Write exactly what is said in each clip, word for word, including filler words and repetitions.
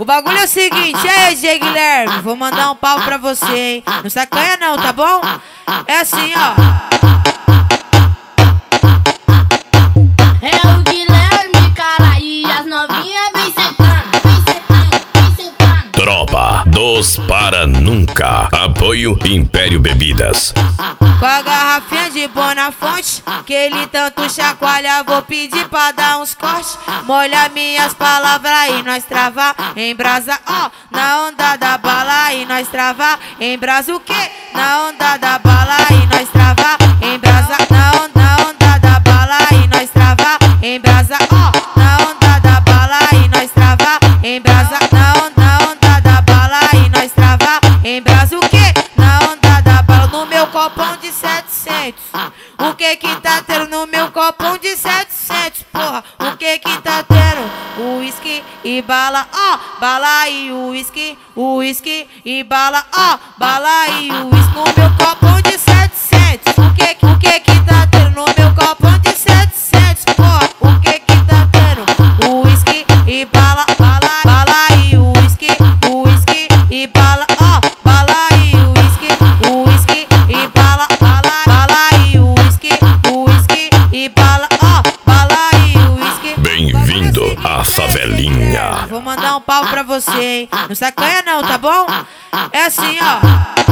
O bagulho é o seguinte, aí, G. Guilherme, vou mandar um pau pra você, hein? Não sacanha não, tá bom? É assim, ó. É o Guilherme, cara, e as novinhas vem sentando, vem sentando, vem sentando. Tropa dos Para Nunca. Apoio Império Bebidas. Com a garrafinha de Bonafonte, que ele tanto chacoalha, vou pedir pra dar uns cortes. Molha minhas palavras e nós travar em brasa, ó. Na onda da bala e nós travar em brasa o quê? Na onda da bala e nós travar em brasa. Na onda, na onda da bala e nós travar em brasa, ó. Na onda da bala e nós travar em brasa. Na onda, na onda da bala e nós travar em brasa o quê? Na onda da bala no meu copão de setecentos. O que que tá tendo no meu copão de setecentos, porra? O que que tá tendo? Uísque e bala, ó. Bala e uísque, uísque e bala, ó. Bala e uísque no meu copão de setecentos. O que, o que que tá tendo no meu copão de setecentos, porra? O que que tá tendo? Uísque e bala, bala, bala e uísque, uísque e bala, ó. Bala e uísque, uísque e bala, bala, bala e uísque, uísque e bala, ó. Bala e uísque. Bem-vindo à favelinha. Vou mandar um pau pra você, hein? Não sacanha não, tá bom? É assim, ó.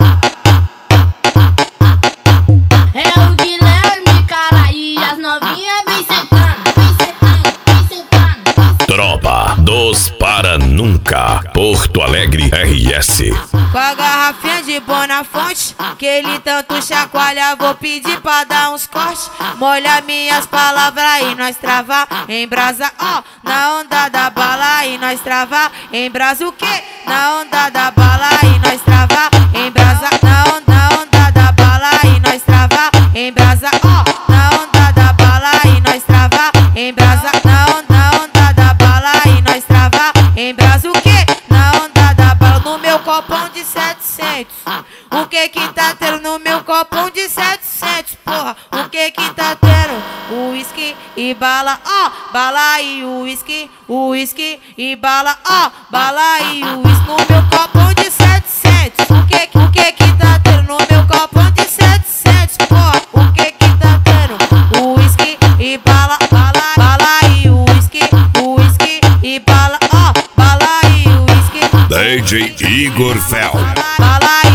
É o Guilherme, cara, e as novinhas vem sentando, vem sentando, vem sentando. Tropa dos Para Nunca. Porto Alegre R S. Com a garrafinha de Bonafonte, que ele tanto chacoalha, vou pedir pra dar uns cortes. Molha minhas palavras e nós travar em brasa, ó. Na onda da bala e nós travar em brasa o quê? Na onda da bala e nós travar em brasa. Na onda, na onda da bala e nós travar em brasa, ó. Na onda da bala e nós travar em brasa. Na onda, na onda da bala e nós travar em brasa o quê? Na onda da bala no meu copão de setecentos. O que que tá tendo no meu copão de setecentos, porra? O que que tá tendo? Uísque e bala, ó. Bala e uísque, uísque e bala, ó. Bala e uísque no meu copão de setecentos. O que, o que que tá tendo no meu copão de setecentos, porra? O que que tá tendo? Uísque e bala, bala, bala e uísque, uísque e bala, ó. Bala e uísque. D J Igor Fel. Bala